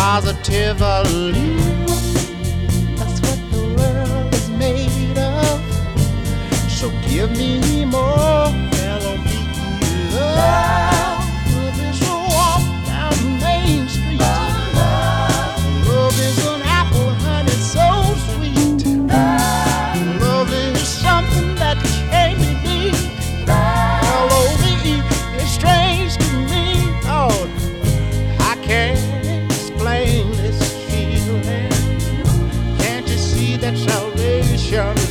positively. That's what the world is made of. So give me more L-O-V-E love. Love is a walk down Main Street. Love is an apple, honey, so sweet. Love is something that can't be beat. L-O-V-E is strange to me. Oh, I can't explain this feeling. Can't you see that salvation